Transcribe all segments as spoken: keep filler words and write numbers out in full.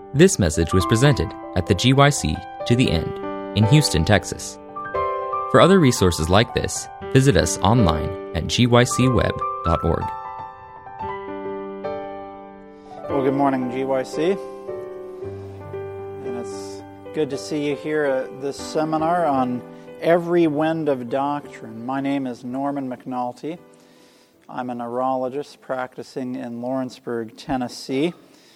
This message was presented at the G Y C To The End in Houston, Texas. For other resources like this, visit us online at g y c web dot org. Well, good morning, G Y C. And it's good to see you here at this seminar on Every Wind of Doctrine. My name is Norman McNulty. I'm a neurologist practicing in Lawrenceburg, Tennessee.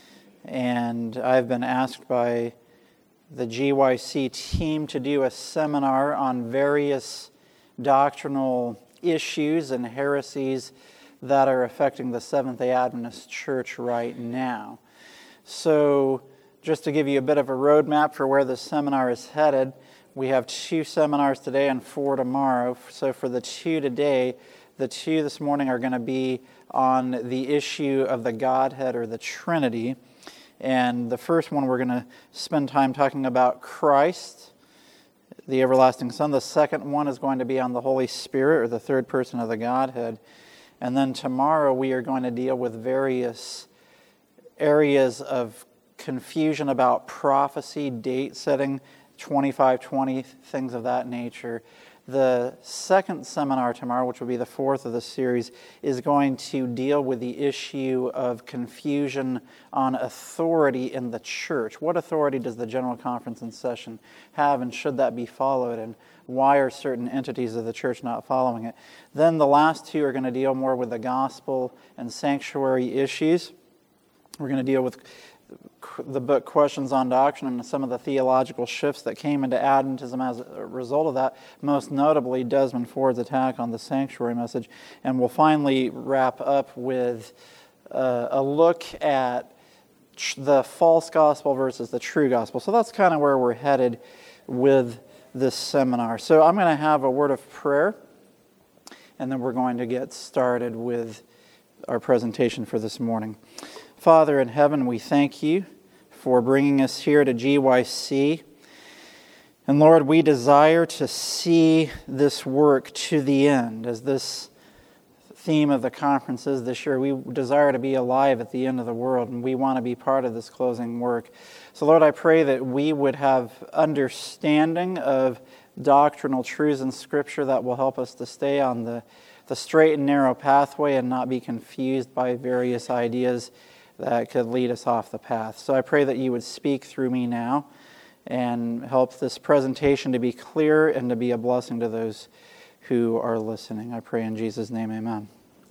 And I've been asked by the G Y C team to do a seminar on various doctrinal issues and heresies that are affecting the Seventh-day Adventist Church right now. So, just to give you a bit of a roadmap for where the seminar is headed, we have two seminars today and four tomorrow. So for the two today, the two this morning are going to be on the issue of the Godhead or the Trinity. And the first one, we're going to spend time talking about Christ, the everlasting Son. The second one is going to be on the Holy Spirit, or the third person of the Godhead. And then tomorrow we are going to deal with various areas of confusion about prophecy, date setting, twenty-five twenty, things of that nature. The second seminar tomorrow, which will be the fourth of the series, is going to deal with the issue of confusion on authority in the church. What authority does the General Conference in session have, and should that be followed, and why are certain entities of the church not following it? Then the last two are going to deal more with the gospel and sanctuary issues. We're going to deal with the book Questions on Doctrine and some of the theological shifts that came into Adventism as a result of that, most notably Desmond Ford's attack on the sanctuary message. And we'll finally wrap up with uh, a look at the false gospel versus the true gospel. So that's kind of where we're headed with this seminar. So I'm going to have a word of prayer, and then we're going to get started with our presentation for this morning. Father in heaven, we thank you for bringing us here to G Y C. And Lord, we desire to see this work to the end. As this theme of the conference is this year, we desire to be alive at the end of the world, and we want to be part of this closing work. So Lord, I pray that we would have understanding of doctrinal truths in Scripture that will help us to stay on the, the straight and narrow pathway and not be confused by various ideas that could lead us off the path. So I pray that you would speak through me now and help this presentation to be clear and to be a blessing to those who are listening. I pray in Jesus' name, amen.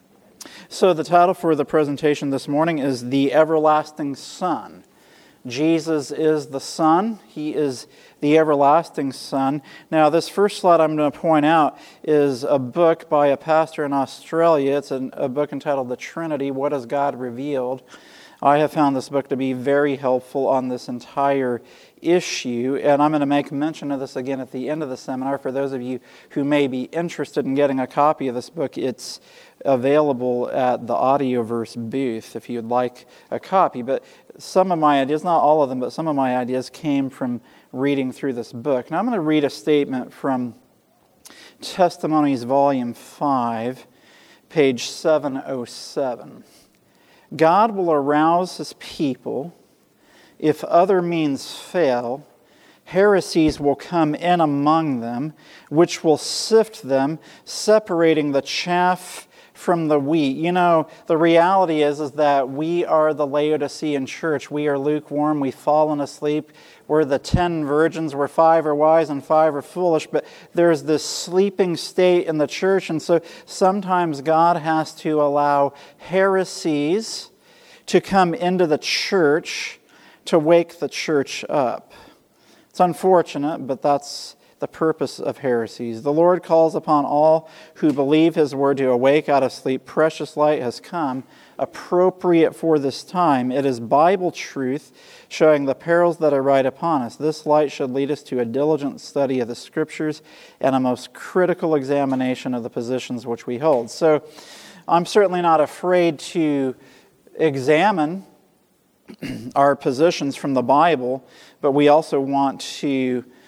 So the title for the presentation this morning is The Everlasting Son. Jesus is the Son. He is the everlasting Son. Now, this first slide I'm going to point out is a book by a pastor in Australia. It's a, a book entitled The Trinity, What Has God Revealed? I have found this book to be very helpful on this entire issue, and I'm going to make mention of this again at the end of the seminar. For those of you who may be interested in getting a copy of this book, it's available at the Audioverse booth if you'd like a copy. But some of my ideas, not all of them, but some of my ideas came from reading through this book. Now I'm going to read a statement from Testimonies, Volume five, page seven oh seven. God will arouse His people. If other means fail, heresies will come in among them, which will sift them, separating the chaff from the wheat. You know, the reality is, is that we are the Laodicean church. We are lukewarm. We've fallen asleep. We're the ten virgins where five are wise and five are foolish. But there's this sleeping state in the church. And so sometimes God has to allow heresies to come into the church to wake the church up. It's unfortunate, but that's the purpose of heresies. The Lord calls upon all who believe His word to awake out of sleep. Precious light has come, appropriate for this time. It is Bible truth showing the perils that are right upon us. This light should lead us to a diligent study of the Scriptures and a most critical examination of the positions which we hold. So I'm certainly not afraid to examine our positions from the Bible, but we also want to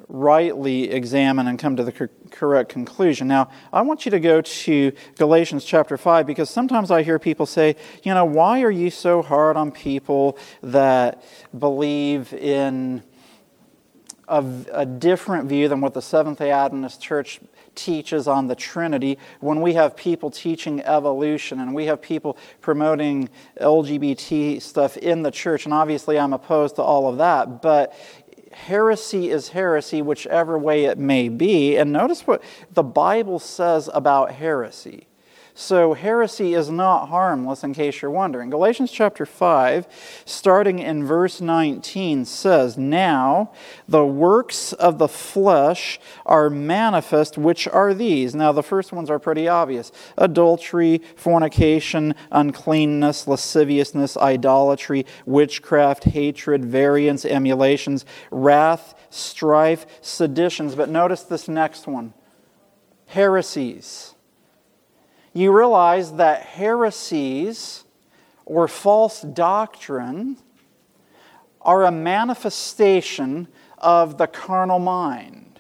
rightly examine and come to the cor- correct conclusion. Now, I want you to go to Galatians chapter five, because sometimes I hear people say, you know, why are you so hard on people that believe in a, a different view than what the Seventh-day Adventist Church teaches on the Trinity, when we have people teaching evolution and we have people promoting L G B T stuff in the church? And obviously I'm opposed to all of that, but heresy is heresy whichever way it may be. And notice what the Bible says about heresy. So heresy is not harmless, in case you're wondering. Galatians chapter five, starting in verse nineteen, says, "Now the works of the flesh are manifest, which are these." Now the first ones are pretty obvious. Adultery, fornication, uncleanness, lasciviousness, idolatry, witchcraft, hatred, variance, emulations, wrath, strife, seditions. But notice this next one. Heresies. You realize that heresies or false doctrine are a manifestation of the carnal mind.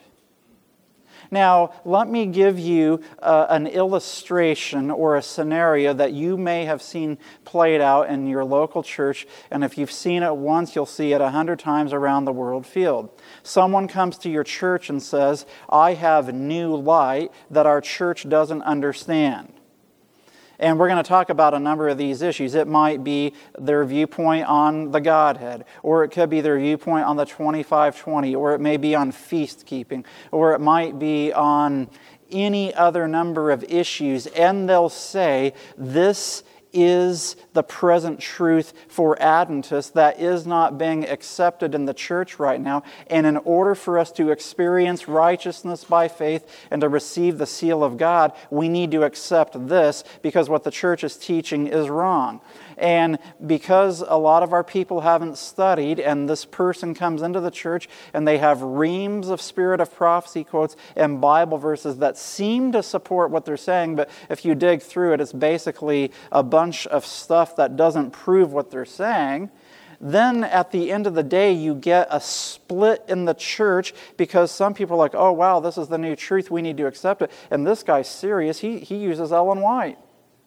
Now, let me give you uh, an illustration or a scenario that you may have seen played out in your local church, and if you've seen it once, you'll see it a hundred times around the world field. Someone comes to your church and says, "I have new light that our church doesn't understand." And we're going to talk about a number of these issues. It might be their viewpoint on the Godhead, or it could be their viewpoint on the twenty-five twenty, or it may be on feast keeping, or it might be on any other number of issues. And they'll say, this is the present truth for Adventists that is not being accepted in the church right now. And in order for us to experience righteousness by faith and to receive the seal of God, we need to accept this, because what the church is teaching is wrong. And because a lot of our people haven't studied, and this person comes into the church and they have reams of spirit of prophecy quotes and Bible verses that seem to support what they're saying, but if you dig through it, it's basically a bunch of stuff that doesn't prove what they're saying. Then at the end of the day, you get a split in the church, because some people are like, oh wow, this is the new truth, we need to accept it. And this guy's serious, he, he uses Ellen White.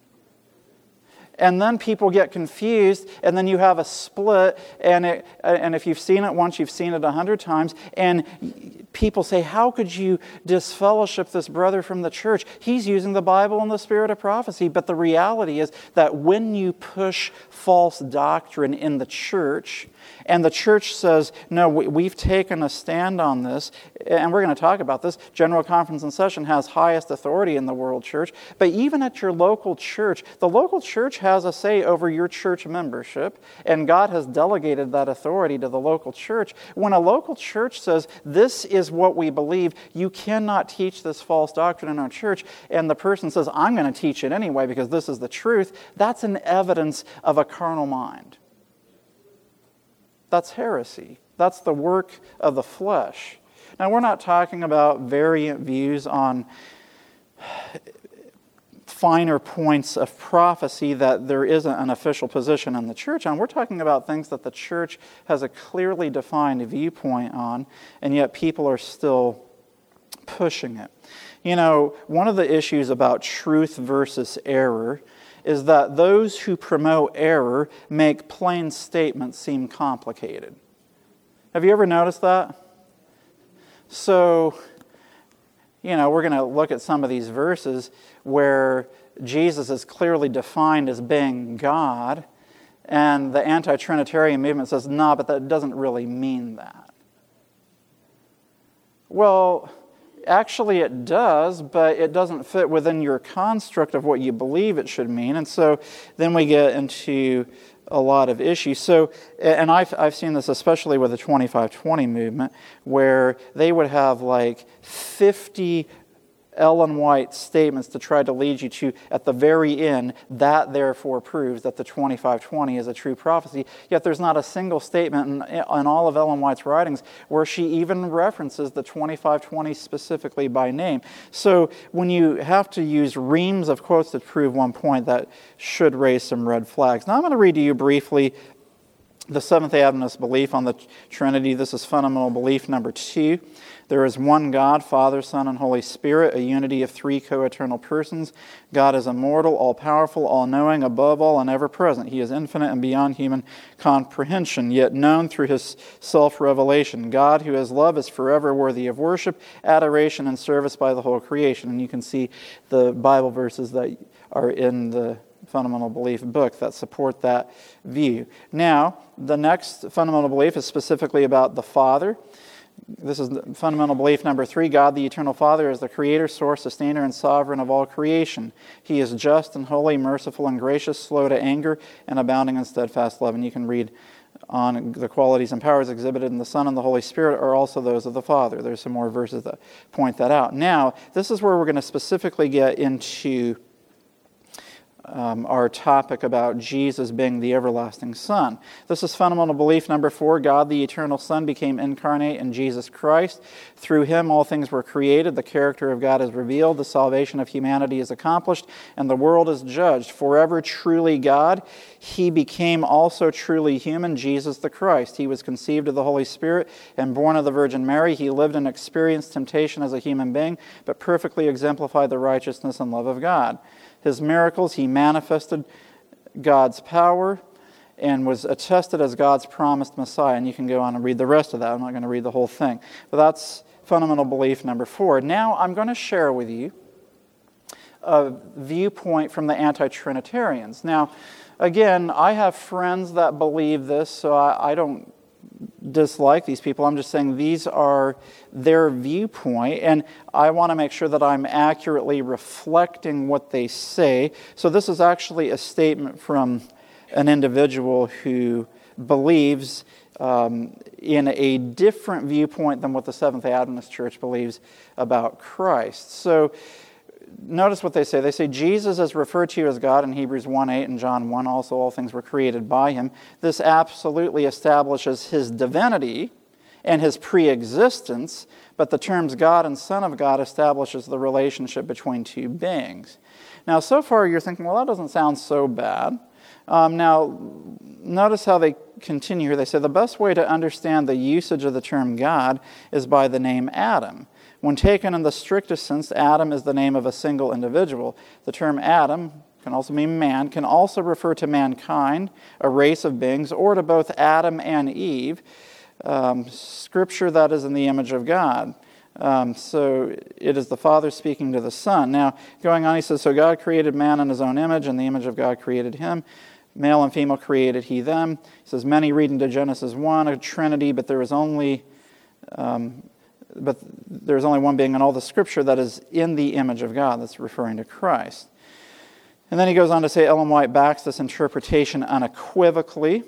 And then people get confused, and then you have a split, and it, and if you've seen it once, you've seen it a hundred times, and people say, how could you disfellowship this brother from the church? He's using the Bible and the spirit of prophecy. But the reality is that when you push false doctrine in the church, and the church says, no, we've taken a stand on this, and we're going to talk about this. General Conference in Session has highest authority in the world church, but even at your local church, the local church has a say over your church membership, and God has delegated that authority to the local church. When a local church says, this is what we believe, you cannot teach this false doctrine in our church, and the person says, I'm going to teach it anyway because this is the truth, that's an evidence of a carnal mind. That's heresy. That's the work of the flesh. Now, we're not talking about variant views on finer points of prophecy that there isn't an official position in the church on. We're talking about things that the church has a clearly defined viewpoint on, and yet people are still pushing it. You know, one of the issues about truth versus error is that those who promote error make plain statements seem complicated. Have you ever noticed that? So, you know, we're going to look at some of these verses where Jesus is clearly defined as being God, and the anti-Trinitarian movement says, no, but that doesn't really mean that. Well, actually it does, but it doesn't fit within your construct of what you believe it should mean. And so then we get into a lot of issues. So, and I've, I've seen this especially with the twenty-five twenty movement, where they would have like fifty Ellen White statements to try to lead you to, at the very end, that therefore proves that the twenty-five twenty is a true prophecy. Yet there's not a single statement in, in all of Ellen White's writings where she even references the twenty-five twenty specifically by name. So when you have to use reams of quotes to prove one point, that should raise some red flags. Now I'm going to read to you briefly The Seventh-day Adventist belief on the Trinity, this is fundamental belief number two. There is one God, Father, Son, and Holy Spirit, a unity of three co-eternal persons. God is immortal, all-powerful, all-knowing, above all, and ever-present. He is infinite and beyond human comprehension, yet known through His self-revelation. God, who is love, is forever worthy of worship, adoration, and service by the whole creation. And you can see the Bible verses that are in the fundamental belief book that support that view. Now, the next fundamental belief is specifically about the Father. This is fundamental belief number three. God, the eternal Father, is the creator, source, sustainer, and sovereign of all creation. He is just and holy, merciful and gracious, slow to anger, and abounding in steadfast love. And you can read on the qualities and powers exhibited in the Son and the Holy Spirit are also those of the Father. There's some more verses that point that out. Now, this is where we're going to specifically get into Um, our topic about Jesus being the everlasting Son. This is fundamental belief number four. God, the eternal Son, became incarnate in Jesus Christ. Through Him, all things were created. The character of God is revealed. The salvation of humanity is accomplished, and the world is judged. Forever truly God, He became also truly human, Jesus the Christ. He was conceived of the Holy Spirit and born of the Virgin Mary. He lived and experienced temptation as a human being, but perfectly exemplified the righteousness and love of God. His miracles, He manifested God's power and was attested as God's promised Messiah. And you can go on and read the rest of that. I'm not going to read the whole thing. But that's fundamental belief number four. Now I'm going to share with you a viewpoint from the anti-Trinitarians. Now, again, I have friends that believe this, so I, I don't dislike these people. I'm just saying these are their viewpoint, and I want to make sure that I'm accurately reflecting what they say. So this is actually a statement from an individual who believes um, in a different viewpoint than what the Seventh-day Adventist Church believes about Christ. So notice what they say. They say Jesus is referred to as God in Hebrews one eight and John one. Also, all things were created by Him. This absolutely establishes His divinity and His pre-existence, but the terms God and Son of God establishes the relationship between two beings. Now, so far you're thinking, well, that doesn't sound so bad. Um, now, notice how they continue here. They say the best way to understand the usage of the term God is by the name Adam. When taken in the strictest sense, Adam is the name of a single individual. The term Adam can also mean man, can also refer to mankind, a race of beings, or to both Adam and Eve, um, scripture that is in the image of God. Um, so it is the Father speaking to the Son. Now, going on, he says, so God created man in His own image, and the image of God created him. Male and female created He them. He says, many read into Genesis one, a Trinity, but there is only... Um, But there's only one being in all the Scripture that is in the image of God. That's referring to Christ. And then he goes on to say Ellen White backs this interpretation unequivocally.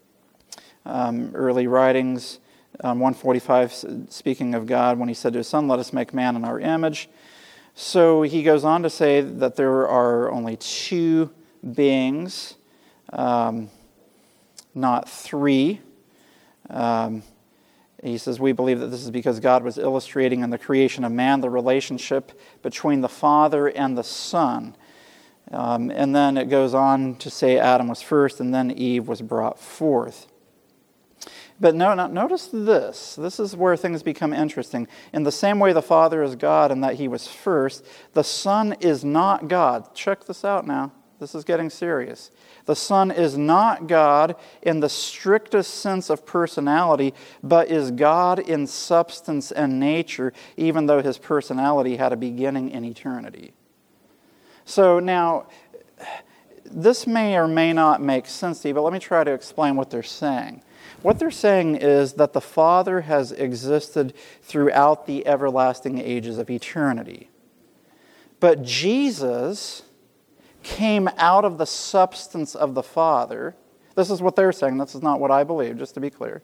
Um, early writings, um, one forty-five, speaking of God, when He said to His Son, let us make man in our image. So he goes on to say that there are only two beings, um, not three. Um He says, we believe that this is because God was illustrating in the creation of man the relationship between the Father and the Son. Um, and then it goes on to say Adam was first and then Eve was brought forth. But no, no, notice this. This is where things become interesting. In the same way the Father is God and that He was first, the Son is not God. Check this out now. This is getting serious. The Son is not God in the strictest sense of personality, but is God in substance and nature, even though His personality had a beginning in eternity. So now, this may or may not make sense to you, but let me try to explain what they're saying. What they're saying is that the Father has existed throughout the everlasting ages of eternity. But Jesus came out of the substance of the Father. This is what they're saying. This is not what I believe, just to be clear.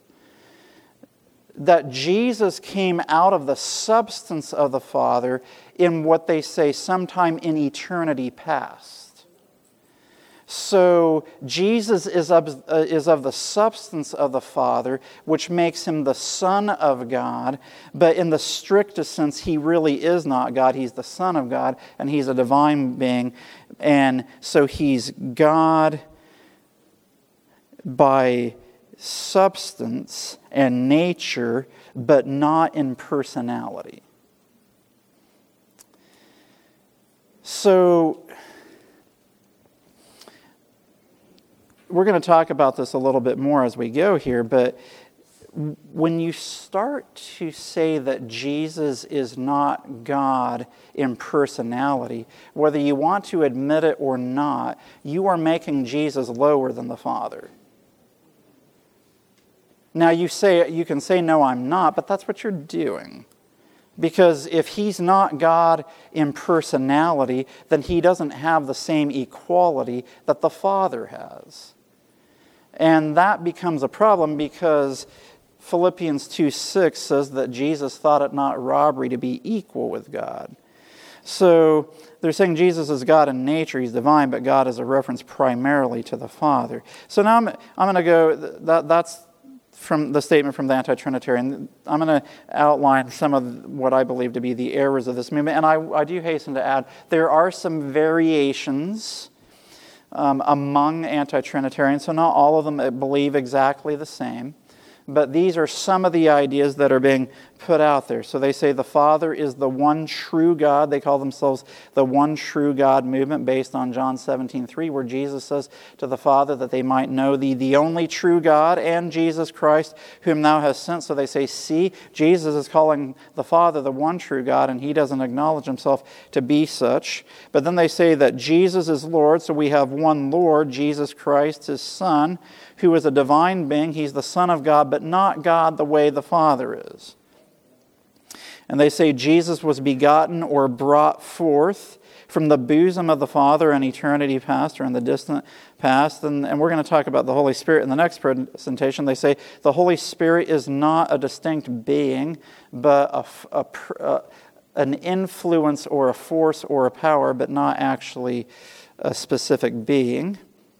That Jesus came out of the substance of the Father in what they say sometime in eternity past. So Jesus is of, uh, is of the substance of the Father, which makes Him the Son of God. But in the strictest sense, He really is not God. He's the Son of God, and He's a divine being. And so He's God by substance and nature, but not in personality. So, we're going to talk about this a little bit more as we go here, but when you start to say that Jesus is not God in personality, whether you want to admit it or not, you are making Jesus lower than the Father. Now you say you can say, no, I'm not, but that's what you're doing. Because if he's not God in personality, then he doesn't have the same equality that the Father has. And that becomes a problem because Philippians two six says that Jesus thought it not robbery to be equal with God. So they're saying Jesus is God in nature, he's divine, but God is a reference primarily to the Father. So now I'm, I'm going to go, that, that's from the statement from the Anti-Trinitarian. I'm going to outline some of what I believe to be the errors of this movement. And I, I do hasten to add, there are some variations um, among Anti-Trinitarians, so not all of them believe exactly the same. But these are some of the ideas that are being put out there. So they say the Father is the one true God. They call themselves the one true God movement based on John seventeen three, where Jesus says to the Father that they might know thee, the only true God, and Jesus Christ, whom thou hast sent. So they say, see, Jesus is calling the Father the one true God, and he doesn't acknowledge himself to be such. But then they say that Jesus is Lord, so we have one Lord, Jesus Christ, his Son, who is a divine being. He's the Son of God, but not God the way the Father is. And they say Jesus was begotten or brought forth from the bosom of the Father in eternity past or in the distant past. And, and we're going to talk about the Holy Spirit in the next presentation. They say the Holy Spirit is not a distinct being, but a, a, a, an influence or a force or a power, but not actually a specific being.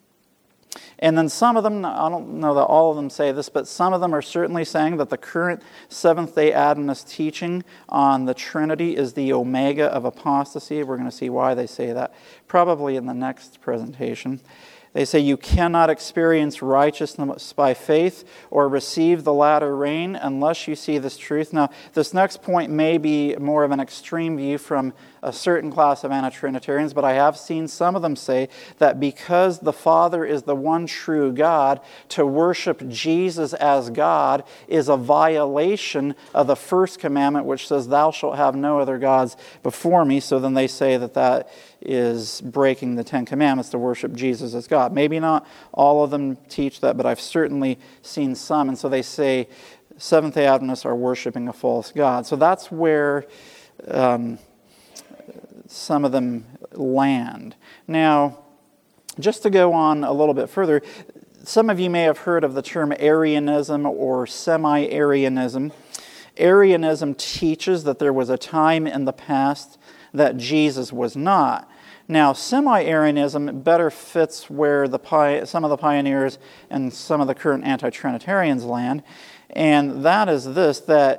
And then some of them, I don't know that all of them say this, but some of them are certainly saying that the current Seventh-day Adventist teaching on the Trinity is the omega of apostasy. We're going to see why they say that, probably in the next presentation. They say you cannot experience righteousness by faith or receive the latter rain unless you see this truth. Now, this next point may be more of an extreme view from a certain class of anti-Trinitarians, but I have seen some of them say that because the Father is the one true God, to worship Jesus as God is a violation of the first commandment, which says, thou shalt have no other gods before me. So then they say that that is breaking the Ten Commandments to worship Jesus as God. Maybe not all of them teach that, but I've certainly seen some. And so they say Seventh-day Adventists are worshiping a false God. So that's where um, some of them land. Now, just to go on a little bit further, some of you may have heard of the term Arianism or semi-Arianism. Arianism teaches that there was a time in the past that Jesus was not. Now, semi-Arianism better fits where the some of the pioneers and some of the current anti-Trinitarians land, and that is this, that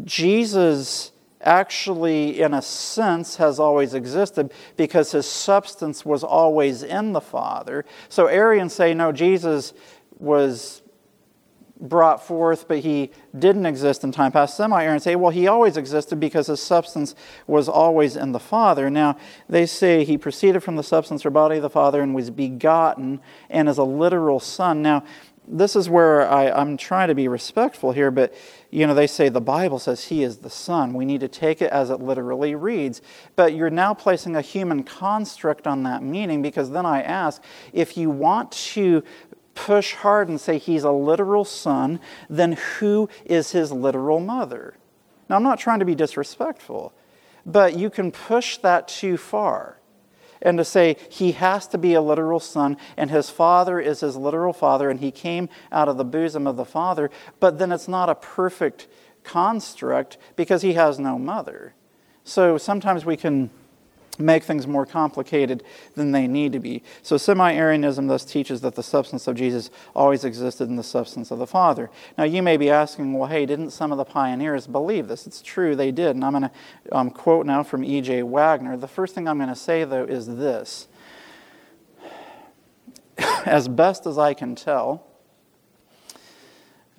Jesus actually, in a sense, has always existed because his substance was always in the Father. So Arians say, no, Jesus was brought forth, but he didn't exist in time past. Semi-Arians say, well, he always existed because his substance was always in the Father. Now, they say he proceeded from the substance or body of the Father and was begotten and is a literal son. Now, this is where I, I'm trying to be respectful here, but, you know, they say the Bible says he is the Son. We need to take it as it literally reads. But you're now placing a human construct on that meaning, because then I ask, if you want to push hard and say he's a literal son, then who is his literal mother? Now, I'm not trying to be disrespectful, but you can push that too far. And to say he has to be a literal son and his father is his literal father and he came out of the bosom of the Father, but then it's not a perfect construct because he has no mother. So sometimes we can make things more complicated than they need to be. So semi-Arianism thus teaches that the substance of Jesus always existed in the substance of the Father. Now you may be asking, well, hey, didn't some of the pioneers believe this? It's true, they did. And I'm going to um, quote now from E J Wagner. The first thing I'm going to say, though, is this. As best as I can tell,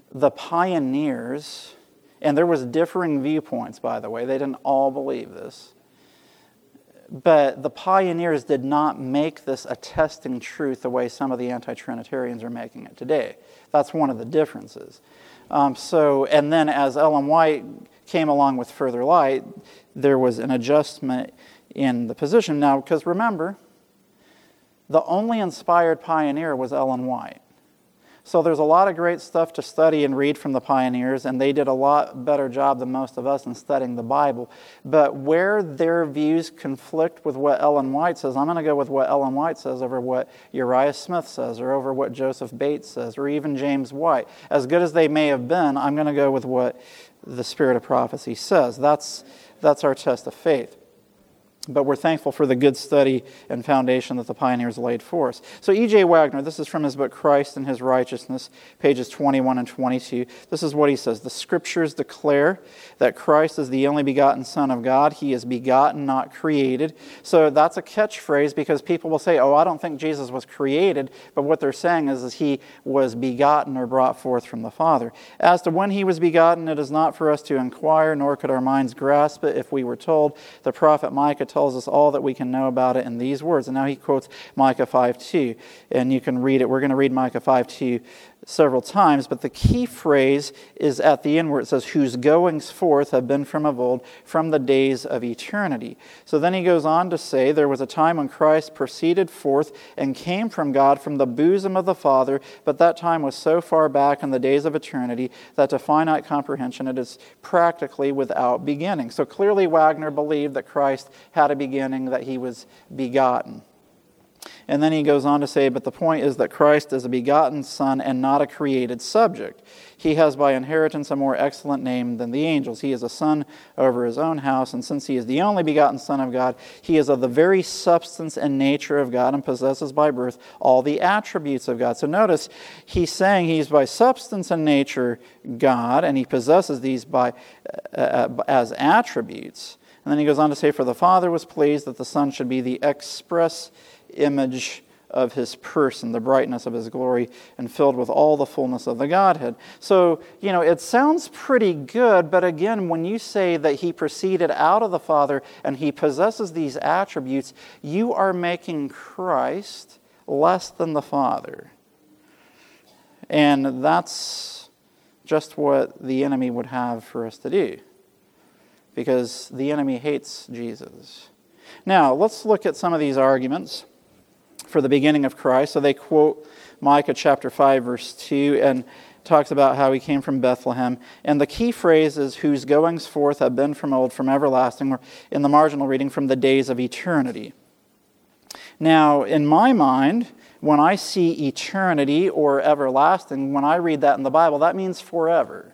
the pioneers, and there was differing viewpoints, by the way, they didn't all believe this, but the pioneers did not make this a testing truth the way some of the anti-Trinitarians are making it today. That's one of the differences. Um, so, and then as Ellen White came along with Further Light, there was an adjustment in the position. Now, because remember, the only inspired pioneer was Ellen White. So there's a lot of great stuff to study and read from the pioneers, and they did a lot better job than most of us in studying the Bible. But where their views conflict with what Ellen White says, I'm going to go with what Ellen White says over what Uriah Smith says, or over what Joseph Bates says, or even James White. As good as they may have been, I'm going to go with what the Spirit of Prophecy says. That's, that's our test of faith. But we're thankful for the good study and foundation that the pioneers laid for us. So E J Wagner, this is from his book, Christ and His Righteousness, pages twenty-one and twenty-two. This is what he says. The Scriptures declare that Christ is the only begotten Son of God. He is begotten, not created. So that's a catchphrase because people will say, oh, I don't think Jesus was created. But what they're saying is, is he was begotten or brought forth from the Father. As to when he was begotten, it is not for us to inquire, nor could our minds grasp it if we were told. The prophet Micah told tells us all that we can know about it in these words. And now he quotes Micah five two, and you can read it. We're going to read Micah five two several times, but the key phrase is at the end where it says, whose goings forth have been from of old, from the days of eternity. So then he goes on to say, there was a time when Christ proceeded forth and came from God from the bosom of the Father, but that time was so far back in the days of eternity that to finite comprehension it is practically without beginning. So clearly Wagner believed that Christ had a beginning, that he was begotten. And then he goes on to say, but the point is that Christ is a begotten Son and not a created subject. He has by inheritance a more excellent name than the angels. He is a son over his own house, and since he is the only begotten Son of God, he is of the very substance and nature of God and possesses by birth all the attributes of God. So notice, he's saying he's by substance and nature God, and he possesses these by uh, as attributes. And then he goes on to say, for the Father was pleased that the Son should be the express image of his person, the brightness of his glory, and filled with all the fullness of the Godhead. So, you know, it sounds pretty good, but again, when you say that he proceeded out of the Father and he possesses these attributes, you are making Christ less than the Father. And that's just what the enemy would have for us to do, because the enemy hates Jesus. Now, let's look at some of these arguments for the beginning of Christ. So they quote Micah chapter five, verse two, and talks about how he came from Bethlehem. And the key phrase is, whose goings forth have been from old, from everlasting, or in the marginal reading, from the days of eternity. Now, in my mind, when I see eternity or everlasting, when I read that in the Bible, that means forever.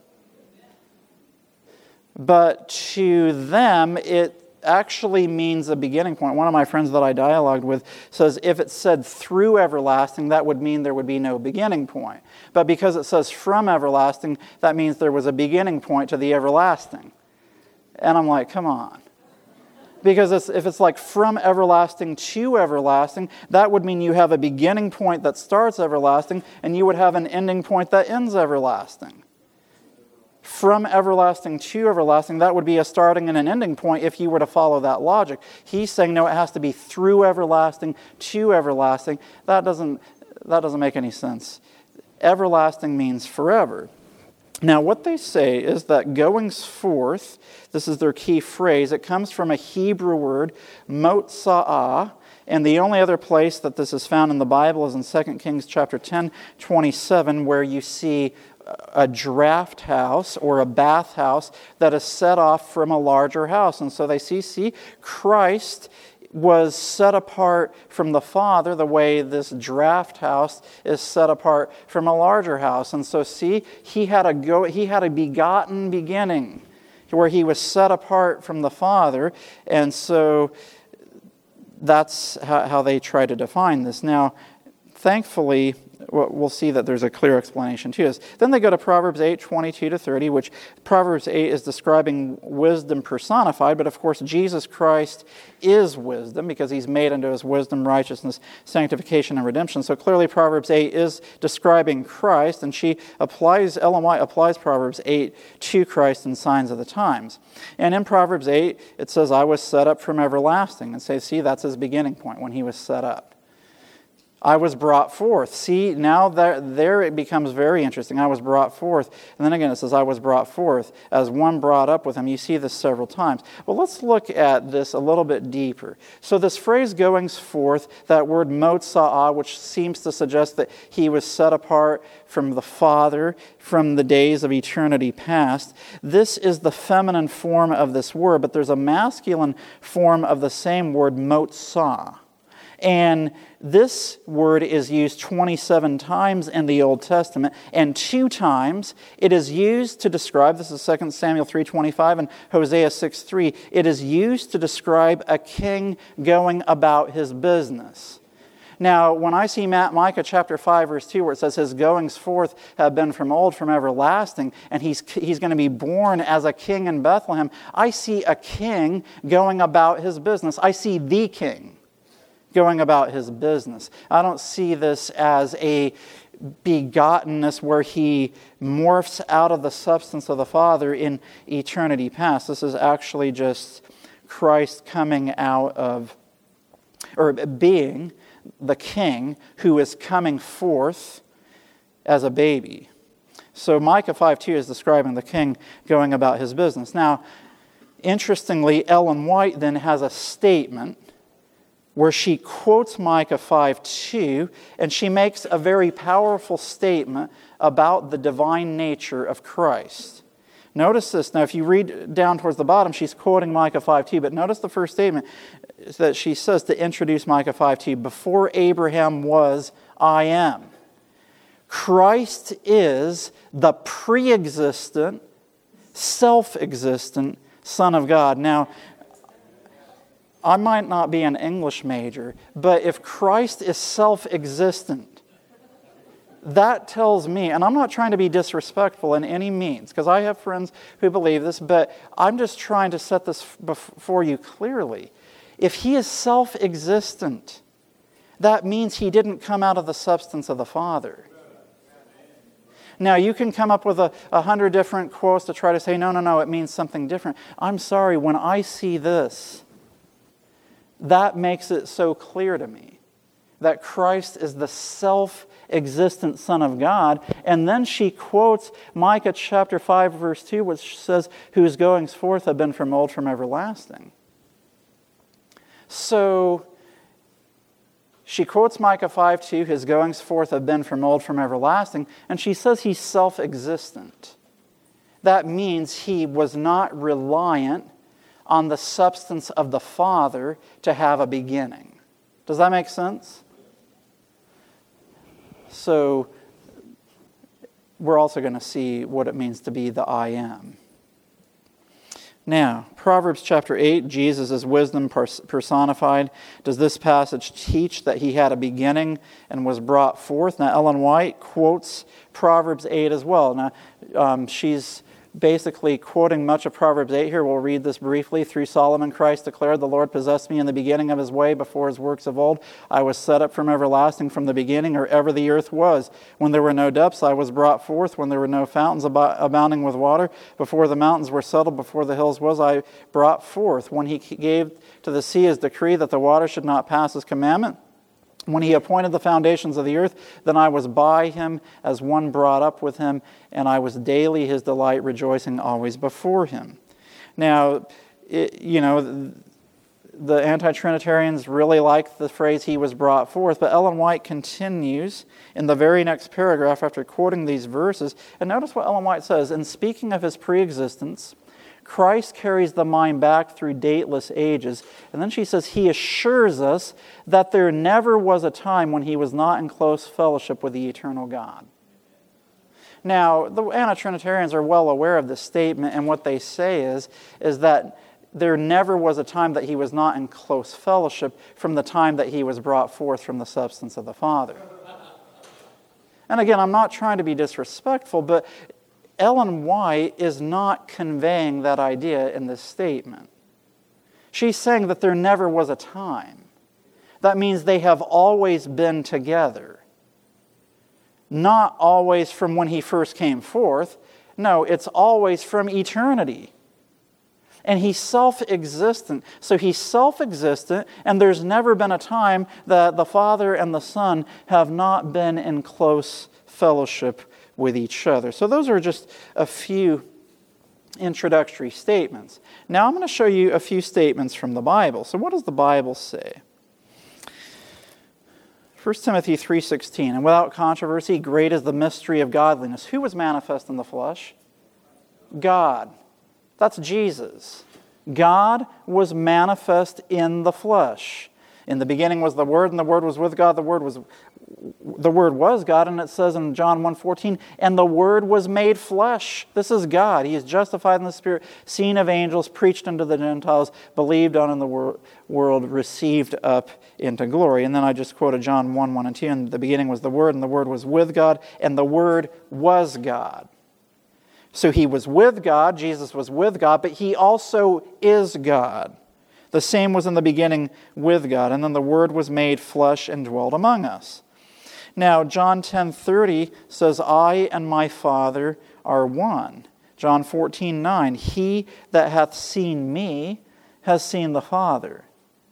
But to them, it actually means a beginning point. One of my friends that I dialogued with says if it said through everlasting, that would mean there would be no beginning point. But because it says from everlasting, that means there was a beginning point to the everlasting. And I'm like, come on. Because it's, if it's like from everlasting to everlasting, that would mean you have a beginning point that starts everlasting, and you would have an ending point that ends everlasting. From everlasting to everlasting, that would be a starting and an ending point if you were to follow that logic. He's saying, no, it has to be through everlasting to everlasting. That doesn't, that doesn't make any sense. Everlasting means forever. Now, what they say is that goings forth, this is their key phrase, it comes from a Hebrew word, motsa'ah, and the only other place that this is found in the Bible is in Second Kings chapter ten, twenty-seven, where you see a draft house or a bath house that is set off from a larger house. And so they see, see, Christ was set apart from the Father the way this draft house is set apart from a larger house. And so see, he had a go, he had a begotten beginning where he was set apart from the Father. And so that's how, how they try to define this. Now, thankfully, we'll see that there's a clear explanation to this. Then they go to Proverbs eight, twenty-two to thirty, which Proverbs eight is describing wisdom personified, but of course Jesus Christ is wisdom because he's made unto us wisdom, righteousness, sanctification, and redemption. So clearly Proverbs eight is describing Christ, and she applies, Ellen White applies Proverbs eight to Christ in Signs of the Times. And in Proverbs eight, it says, I was set up from everlasting. And say, see, that's his beginning point, when he was set up. I was brought forth. See, now there, there it becomes very interesting. I was brought forth. And then again it says, I was brought forth as one brought up with him. You see this several times. Well, let's look at this a little bit deeper. So this phrase, goings forth, that word motsa'ah, which seems to suggest that he was set apart from the Father, from the days of eternity past. This is the feminine form of this word, but there's a masculine form of the same word, motsah. And this word is used twenty-seven times in the Old Testament, and two times it is used to describe, this is Second Samuel three twenty-five and Hosea six three, it is used to describe a king going about his business. Now, when I see Micah chapter five, verse two, where it says, his goings forth have been from old, from everlasting, and he's, he's going to be born as a king in Bethlehem, I see a king going about his business. I see the king going about his business. I don't see this as a begottenness where he morphs out of the substance of the Father in eternity past. This is actually just Christ coming out of, or being the king who is coming forth as a baby. So Micah five two is describing the king going about his business. Now, interestingly, Ellen White then has a statement where she quotes Micah five two, and she makes a very powerful statement about the divine nature of Christ. Notice this. Now, if you read down towards the bottom, she's quoting Micah five two, but notice the first statement that she says to introduce Micah five two, before Abraham was, I am. Christ is the pre-existent, self-existent Son of God. Now, I might not be an English major, but if Christ is self-existent, that tells me, and I'm not trying to be disrespectful in any means, because I have friends who believe this, but I'm just trying to set this before you clearly. If he is self-existent, that means he didn't come out of the substance of the Father. Now, you can come up with a, a hundred different quotes to try to say, no, no, no, it means something different. I'm sorry, when I see this, that makes it so clear to me that Christ is the self-existent Son of God. And then she quotes Micah chapter five, verse two, which says, whose goings forth have been from old, from everlasting. So she quotes Micah five two, his goings forth have been from old, from everlasting, and she says he's self-existent. That means he was not reliant on the substance of the Father to have a beginning. Does that make sense? So we're also going to see what it means to be the I am. Now, Proverbs chapter eight, Jesus is wisdom personified. Does this passage teach that he had a beginning and was brought forth? Now, Ellen White quotes Proverbs eight as well. Now, um, she's basically quoting much of Proverbs eight here. We'll read this briefly. Through Solomon, Christ declared, the Lord possessed me in the beginning of his way before his works of old. I was set up from everlasting, from the beginning, or ever the earth was. When there were no depths, I was brought forth. When there were no fountains ab- abounding with water, before the mountains were settled, before the hills was, I brought forth. When he gave to the sea his decree that the water should not pass his commandment, when he appointed the foundations of the earth, then I was by him as one brought up with him, and I was daily his delight, rejoicing always before him. Now, it, you know, the anti-Trinitarians really like the phrase he was brought forth, but Ellen White continues in the very next paragraph after quoting these verses, and notice what Ellen White says, in speaking of his preexistence, Christ carries the mind back through dateless ages. And then she says, he assures us that there never was a time when he was not in close fellowship with the eternal God. Now, the anti-Trinitarians are well aware of this statement, and what they say is, is that there never was a time that he was not in close fellowship from the time that he was brought forth from the substance of the Father. And again, I'm not trying to be disrespectful, but Ellen White is not conveying that idea in this statement. She's saying that there never was a time. That means they have always been together. Not always from when he first came forth. No, it's always from eternity. And he's self-existent. So he's self-existent, and there's never been a time that the Father and the Son have not been in close fellowship with each other. So those are just a few introductory statements. Now I'm going to show you a few statements from the Bible. So what does the Bible say? First Timothy three sixteen, and without controversy, great is the mystery of godliness. Who was manifest in the flesh? God. That's Jesus. God was manifest in the flesh. In the beginning was the Word, and the Word was with God. The Word was the Word was God, and it says in John one fourteen, and the Word was made flesh. This is God. He is justified in the Spirit, seen of angels, preached unto the Gentiles, believed on in the wor- world, received up into glory. And then I just quoted John one, one and two, and the beginning was the Word, and the Word was with God, and the Word was God. So he was with God, Jesus was with God, but he also is God. The same was in the beginning with God, and then the Word was made flesh and dwelt among us. Now, John ten thirty says, I and my Father are one. John fourteen nine, he that hath seen me has seen the Father.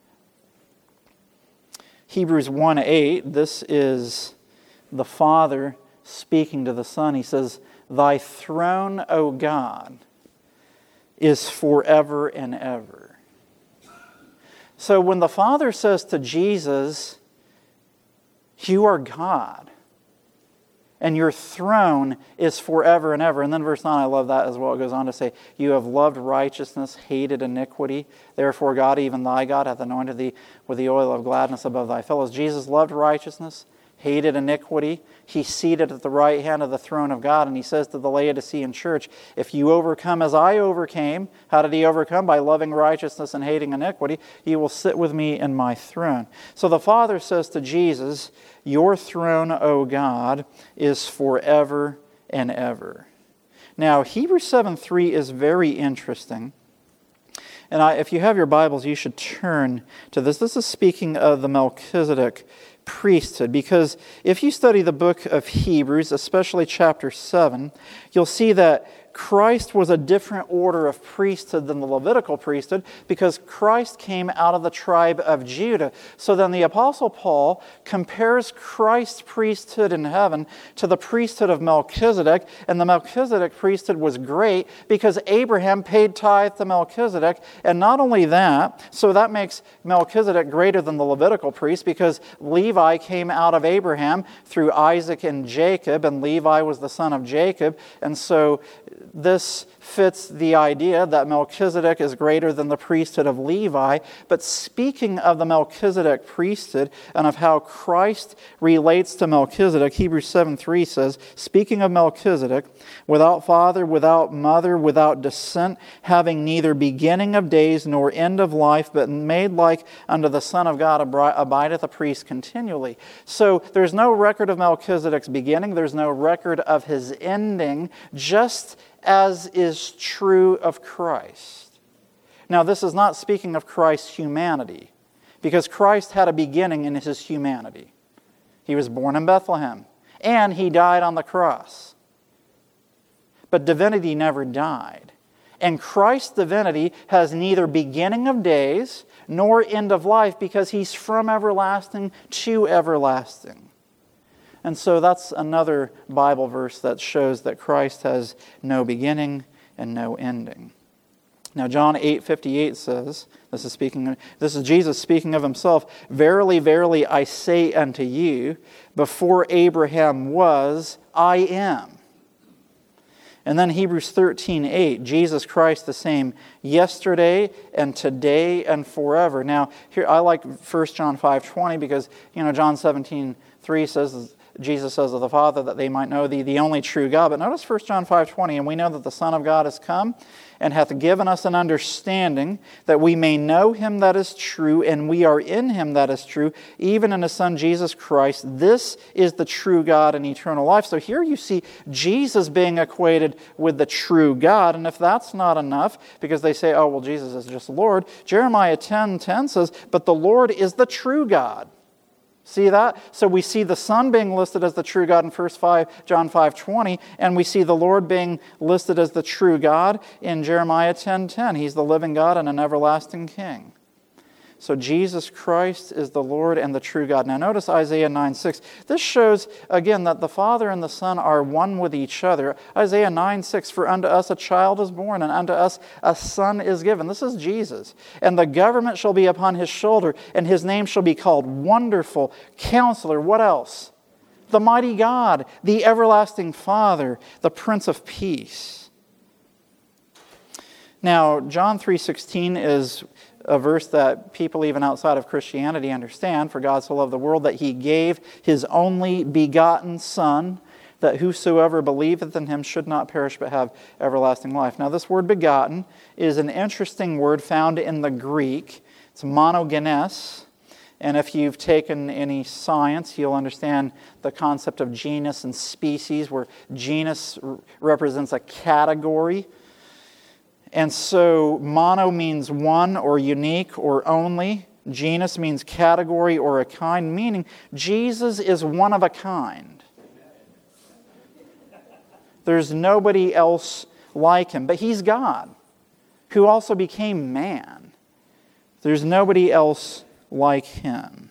Hebrews one eight, this is the Father speaking to the Son. He says, Thy throne, O God, is forever and ever. So when the Father says to Jesus, you are God, and your throne is forever and ever. And then verse nine, I love that as well. It goes on to say, you have loved righteousness, hated iniquity. Therefore God, even thy God, hath anointed thee with the oil of gladness above thy fellows. Jesus loved righteousness, hated iniquity. He's seated at the right hand of the throne of God, and he says to the Laodicean church, if you overcome as I overcame, how did he overcome? By loving righteousness and hating iniquity. You will sit with me in my throne. So the Father says to Jesus, your throne, O God, is forever and ever. Now, Hebrews seven three is very interesting. And I, if you have your Bibles, you should turn to this. This is speaking of the Melchizedek priesthood, because if you study the book of Hebrews, especially chapter seven, you'll see that Christ was a different order of priesthood than the Levitical priesthood, because Christ came out of the tribe of Judah. So then the Apostle Paul compares Christ's priesthood in heaven to the priesthood of Melchizedek, and the Melchizedek priesthood was great because Abraham paid tithe to Melchizedek, and not only that, so that makes Melchizedek greater than the Levitical priest, because Levi came out of Abraham through Isaac and Jacob, and Levi was the son of Jacob, and so this fits the idea that Melchizedek is greater than the priesthood of Levi. But speaking of the Melchizedek priesthood and of how Christ relates to Melchizedek, Hebrews seven three says, speaking of Melchizedek, without father, without mother, without descent, having neither beginning of days nor end of life, but made like unto the Son of God, abideth a priest continually. So there's no record of Melchizedek's beginning, there's no record of his ending, just as is true of Christ. Now, this is not speaking of Christ's humanity, because Christ had a beginning in his humanity. He was born in Bethlehem, and he died on the cross. But divinity never died. And Christ's divinity has neither beginning of days nor end of life, because he's from everlasting to everlasting. And so that's another Bible verse that shows that Christ has no beginning and no ending. Now John eight fifty-eight says, this is speaking, this is Jesus speaking of himself, verily, verily, I say unto you, before Abraham was, I am. And then Hebrews thirteen eight, Jesus Christ the same yesterday and today and forever. Now, here I like First John five twenty because, you know, John seventeen three says, Jesus says of the Father, that they might know thee, the only true God. But notice First John five twenty, and we know that the Son of God has come and hath given us an understanding that we may know him that is true, and we are in him that is true, even in his Son Jesus Christ. This is the true God and eternal life. So here you see Jesus being equated with the true God. And if that's not enough, because they say, oh, well, Jesus is just Lord, Jeremiah ten ten says, but the Lord is the true God. See that? So we see the Son being listed as the true God in First John five twenty, and we see the Lord being listed as the true God in Jeremiah ten ten. He's the living God and an everlasting King. So Jesus Christ is the Lord and the true God. Now notice Isaiah nine six. This shows, again, that the Father and the Son are one with each other. Isaiah nine six, for unto us a child is born, and unto us a son is given. This is Jesus. And the government shall be upon his shoulder, and his name shall be called Wonderful, Counselor. What else? The Mighty God, the Everlasting Father, the Prince of Peace. Now, John three sixteen is a verse that people even outside of Christianity understand. For God so loved the world that he gave his only begotten Son, that whosoever believeth in him should not perish but have everlasting life. Now this word begotten is an interesting word found in the Greek. It's monogenes. And if you've taken any science, you'll understand the concept of genus and species, where genus represents a category. And so mono means one or unique or only. Genus means category or a kind, meaning Jesus is one of a kind. There's nobody else like him. But he's God, who also became man. There's nobody else like him.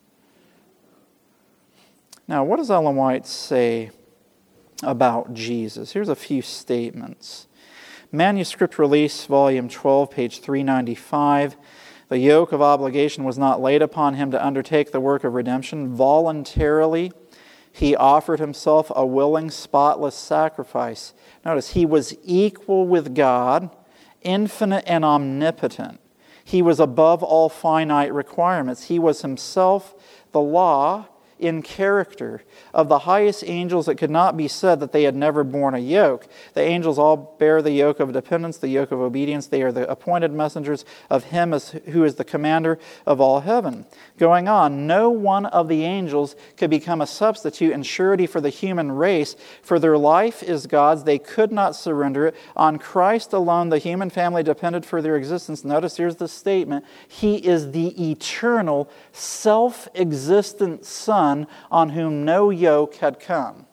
Now, what does Ellen White say about Jesus? Here's a few statements. Manuscript Release, Volume twelve, page three ninety-five. The yoke of obligation was not laid upon him to undertake the work of redemption. Voluntarily, he offered himself a willing, spotless sacrifice. Notice, he was equal with God, infinite and omnipotent. He was above all finite requirements. He was himself the law in character. Of the highest angels, it could not be said that they had never borne a yoke. The angels all bear the yoke of dependence, the yoke of obedience. They are the appointed messengers of him as, who is the commander of all heaven. Going on, no one of the angels could become a substitute and surety for the human race, for their life is God's. They could not surrender it. On Christ alone, the human family depended for their existence. Notice here's the statement. He is the eternal, self-existent Son on whom no yoke had come.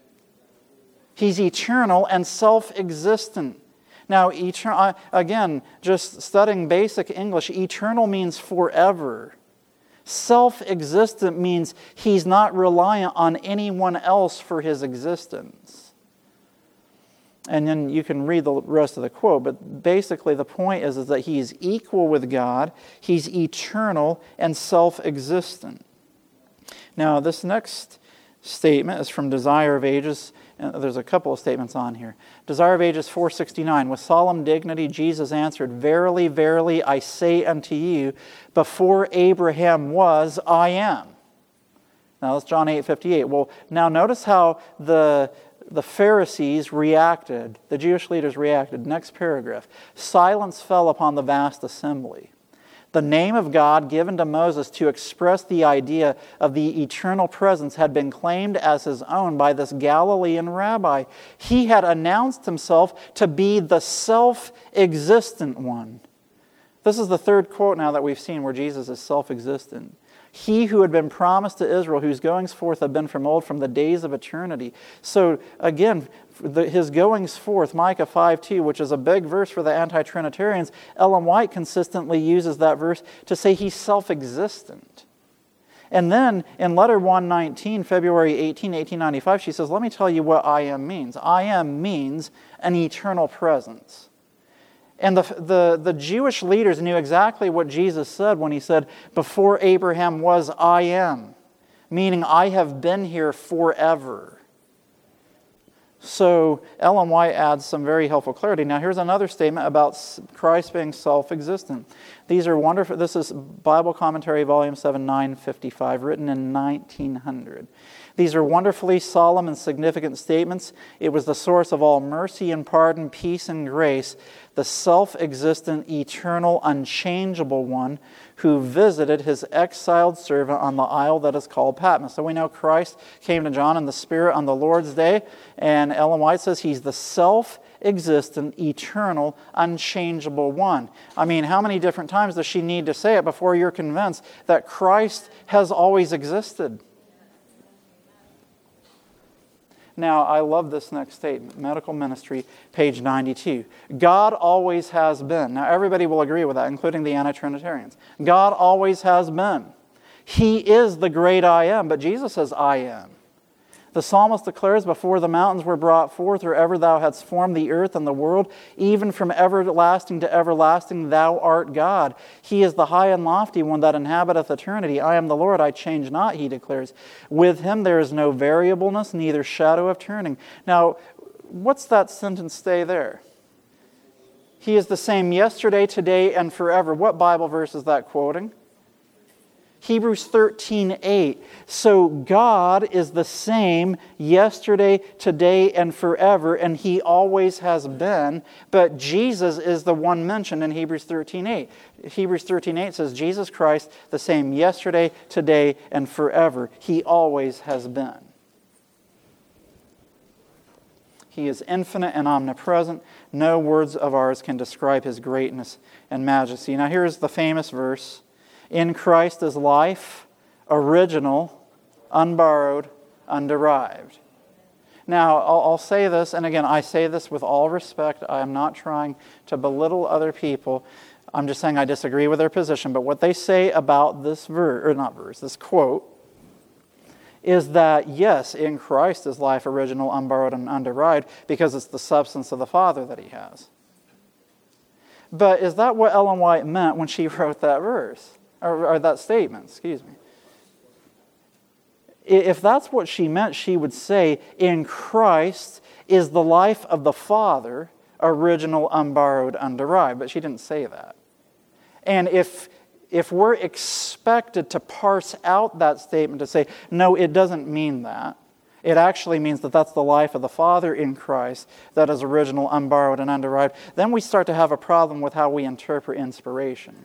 He's eternal and self-existent. Now, etern- again, just studying basic English, eternal means forever. Self-existent means he's not reliant on anyone else for his existence. And then you can read the rest of the quote, but basically the point is, is that he's equal with God, he's eternal and self-existent. Now, this next statement is from Desire of Ages. There's a couple of statements on here. Desire of Ages four sixty-nine. With solemn dignity, Jesus answered, Verily, verily, I say unto you, before Abraham was, I am. Now, that's John eight fifty-eight. Well, now notice how the, the Pharisees reacted. The Jewish leaders reacted. Next paragraph. Silence fell upon the vast assembly. The name of God given to Moses to express the idea of the eternal presence had been claimed as his own by this Galilean rabbi. He had announced himself to be the self-existent one. This is the third quote now that we've seen where Jesus is self-existent. He who had been promised to Israel, whose goings forth had been from old, from the days of eternity. So again, the, his goings forth, Micah five two, which is a big verse for the anti-Trinitarians, Ellen White consistently uses that verse to say he's self-existent. And then in letter one nineteen, February eighteenth, eighteen ninety-five, she says, let me tell you what I am means. I am means an eternal presence. And the, the, the Jewish leaders knew exactly what Jesus said when he said, before Abraham was, I am. Meaning, I have been here forever. So, Ellen White adds some very helpful clarity. Now, here's another statement about Christ being self-existent. These are wonderful. This is Bible Commentary, Volume seven, nine fifty-five, written in nineteen hundred. These are wonderfully solemn and significant statements. It was the source of all mercy and pardon, peace and grace, the self-existent, eternal, unchangeable one who visited his exiled servant on the isle that is called Patmos. So we know Christ came to John in the Spirit on the Lord's day, and Ellen White says he's the self-existent, eternal, unchangeable one. I mean, how many different times does she need to say it before you're convinced that Christ has always existed? Now, I love this next statement, Medical Ministry, page ninety-two. God always has been. Now, everybody will agree with that, including the anti-Trinitarians. God always has been. He is the great I am, but Jesus says, I am. The psalmist declares, before the mountains were brought forth, or ever thou hadst formed the earth and the world, even from everlasting to everlasting, thou art God. He is the high and lofty one that inhabiteth eternity. I am the Lord, I change not, he declares. With him there is no variableness, neither shadow of turning. Now, what's that sentence stay there? He is the same yesterday, today, and forever. What Bible verse is that quoting? Hebrews thirteen eight. So God is the same yesterday, today, and forever, and He always has been. But Jesus is the one mentioned in Hebrews thirteen eight. Hebrews thirteen eight says, Jesus Christ, the same yesterday, today, and forever. He always has been. He is infinite and omnipresent. No words of ours can describe His greatness and majesty. Now here's the famous verse. In Christ is life, original, unborrowed, underived. Now, I'll, I'll say this, and again, I say this with all respect. I am not trying to belittle other people. I'm just saying I disagree with their position. But what they say about this verse, or not verse, this quote, is that, yes, in Christ is life, original, unborrowed, and underived, because it's the substance of the Father that He has. But is that what Ellen White meant when she wrote that verse? Or, or that statement, excuse me. If that's what she meant, she would say, in Christ is the life of the Father, original, unborrowed, underived. But she didn't say that. And if, if we're expected to parse out that statement to say, no, it doesn't mean that. It actually means that that's the life of the Father in Christ that is original, unborrowed, and underived. Then we start to have a problem with how we interpret inspiration.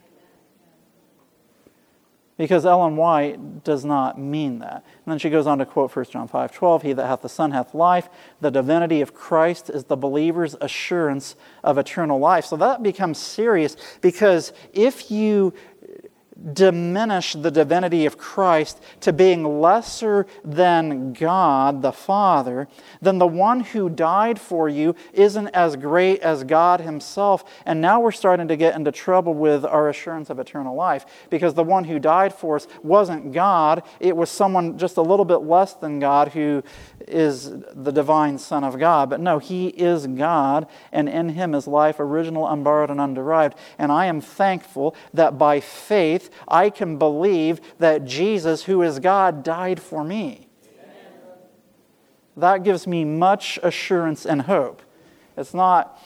Because Ellen White does not mean that. And then she goes on to quote First John five twelve, He that hath the Son hath life. The divinity of Christ is the believer's assurance of eternal life. So that becomes serious, because if you diminish the divinity of Christ to being lesser than God the Father, then the one who died for you isn't as great as God Himself. And now we're starting to get into trouble with our assurance of eternal life, because the one who died for us wasn't God. It was someone just a little bit less than God who is the divine Son of God. But no, He is God, and in Him is life, original, unborrowed, and underived. And I am thankful that by faith I can believe that Jesus, who is God, died for me. Amen. That gives me much assurance and hope. It's not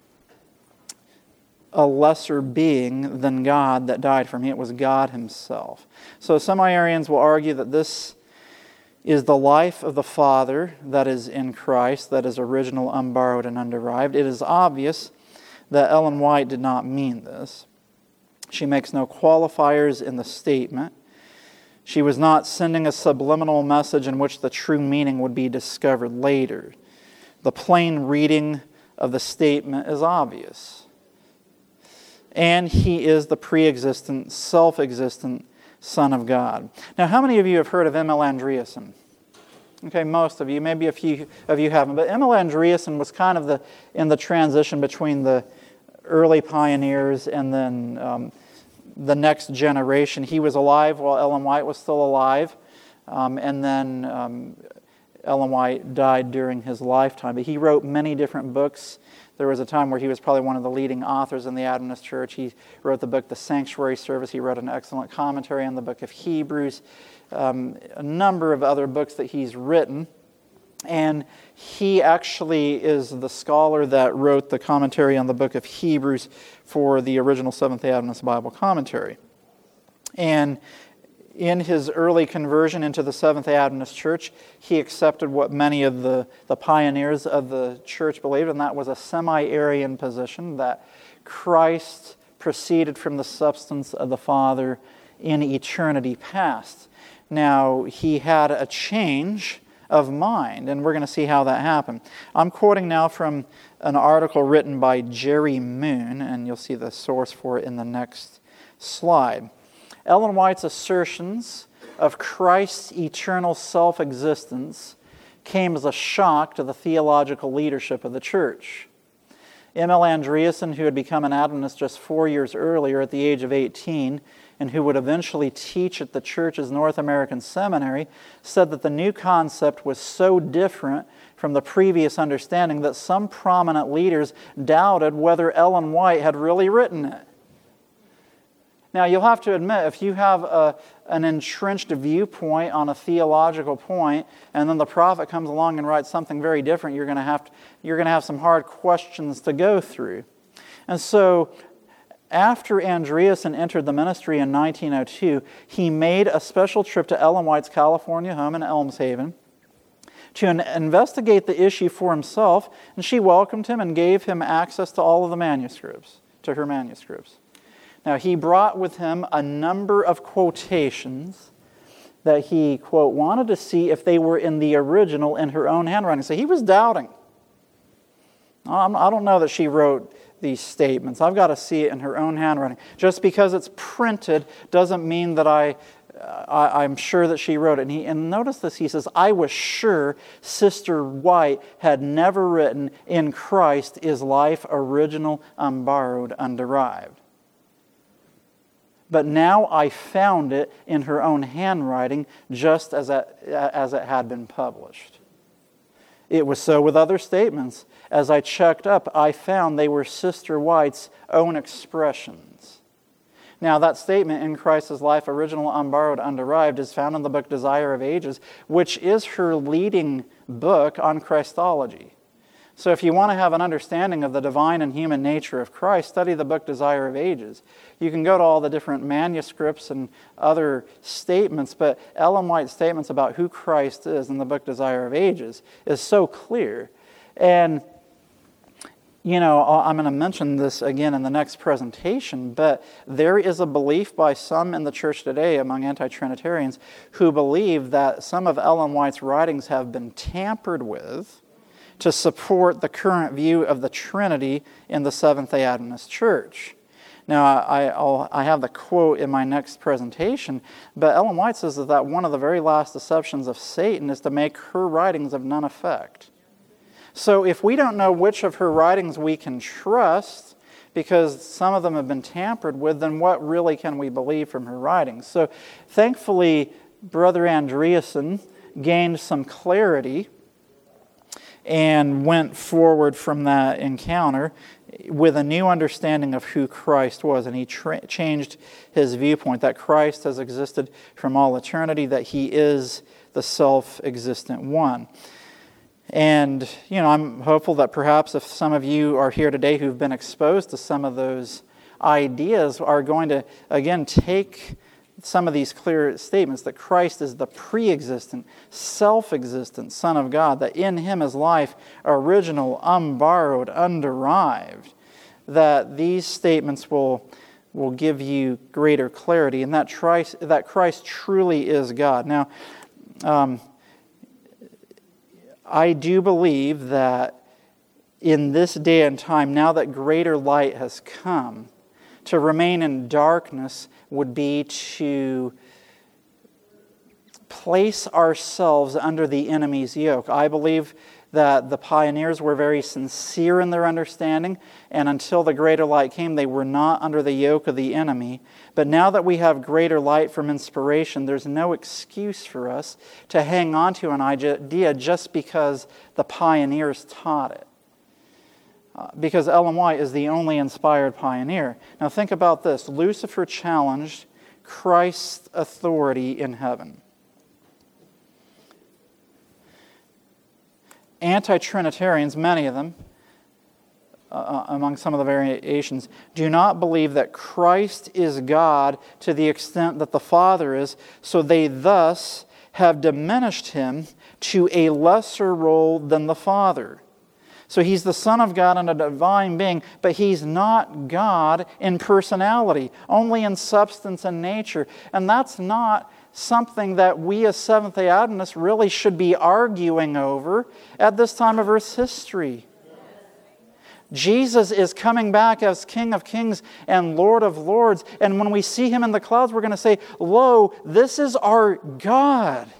a lesser being than God that died for me. It was God Himself. So semi-Arians will argue that this is the life of the Father that is in Christ, that is original, unborrowed, and underived. It is obvious that Ellen White did not mean this. She makes no qualifiers in the statement. She was not sending a subliminal message in which the true meaning would be discovered later. The plain reading of the statement is obvious. And He is the pre-existent, self-existent Son of God. Now, how many of you have heard of Emil Andreasen? Okay, most of you. Maybe a few of you haven't. But Emil Andreasen was kind of the in the transition between the early pioneers and then um, the next generation. He was alive while Ellen White was still alive, um, and then um, Ellen White died during his lifetime. But he wrote many different books. There was a time where he was probably one of the leading authors in the Adventist Church. He wrote the book The Sanctuary Service. He wrote an excellent commentary on the book of Hebrews, um, a number of other books that he's written. And he actually is the scholar that wrote the commentary on the book of Hebrews for the original Seventh-day Adventist Bible commentary. And in his early conversion into the Seventh-day Adventist Church, he accepted what many of the, the pioneers of the church believed, and that was a semi-Arian position, that Christ proceeded from the substance of the Father in eternity past. Now, he had a change of mind, and we're going to see how that happened. I'm quoting now from an article written by Jerry Moon, and you'll see the source for it in the next slide. Ellen White's assertions of Christ's eternal self-existence came as a shock to the theological leadership of the church. M L Andreasen, who had become an Adventist just four years earlier at the age of eighteen, and who would eventually teach at the church's North American Seminary, said that the new concept was so different from the previous understanding that some prominent leaders doubted whether Ellen White had really written it. Now, you'll have to admit, if you have a, an entrenched viewpoint on a theological point, and then the prophet comes along and writes something very different, you're going to have to, you're going to have some hard questions to go through. And so, after Andreasen entered the ministry in nineteen oh two, he made a special trip to Ellen White's California home in Elms Haven to investigate the issue for himself, and she welcomed him and gave him access to all of the manuscripts, to her manuscripts. Now, he brought with him a number of quotations that he, quote, wanted to see if they were in the original in her own handwriting. So he was doubting. I don't know that she wrote these statements. I've got to see it in her own handwriting. Just because it's printed doesn't mean that I, I, I'm sure that she wrote it. And, he, and notice this, he says, I was sure Sister White had never written, in Christ is life original, unborrowed, underived. But now I found it in her own handwriting, just as it, as it had been published. It was so with other statements. As I checked up, I found they were Sister White's own expressions. Now, that statement, in Christ's life, original, unborrowed, underived, is found in the book Desire of Ages, which is her leading book on Christology. So if you want to have an understanding of the divine and human nature of Christ, study the book Desire of Ages. You can go to all the different manuscripts and other statements, but Ellen White's statements about who Christ is in the book Desire of Ages is so clear. And, you know, I'm going to mention this again in the next presentation, but there is a belief by some in the church today among anti-Trinitarians who believe that some of Ellen White's writings have been tampered with to support the current view of the Trinity in the Seventh-day Adventist Church. Now, I, I'll, I have the quote in my next presentation, but Ellen White says that one of the very last deceptions of Satan is to make her writings of none effect. So if we don't know which of her writings we can trust, because some of them have been tampered with, then what really can we believe from her writings? So thankfully, Brother Andreasen gained some clarity and went forward from that encounter with a new understanding of who Christ was. And he tra- changed his viewpoint that Christ has existed from all eternity, that he is the self-existent one. And, you know, I'm hopeful that perhaps if some of you are here today who've been exposed to some of those ideas are going to, again, take some of these clear statements that Christ is the pre-existent, self-existent Son of God, that in Him is life, original, unborrowed, underived, that these statements will, will give you greater clarity, and that Christ, that Christ truly is God. Now, um, I do believe that in this day and time, now that greater light has come, to remain in darkness would be to place ourselves under the enemy's yoke. I believe that the pioneers were very sincere in their understanding, and until the greater light came, they were not under the yoke of the enemy. But now that we have greater light from inspiration, there's no excuse for us to hang on to an idea just because the pioneers taught it. Uh, because Ellen White is the only inspired pioneer. Now think about this. Lucifer challenged Christ's authority in heaven. Anti-Trinitarians, many of them, uh, among some of the variations, do not believe that Christ is God to the extent that the Father is, so they thus have diminished him to a lesser role than the Father. So he's the Son of God and a divine being, but he's not God in personality, only in substance and nature. And that's not something that we as Seventh-day Adventists really should be arguing over at this time of Earth's history. Jesus is coming back as King of Kings and Lord of Lords. And when we see him in the clouds, we're going to say, "Lo, this is our God."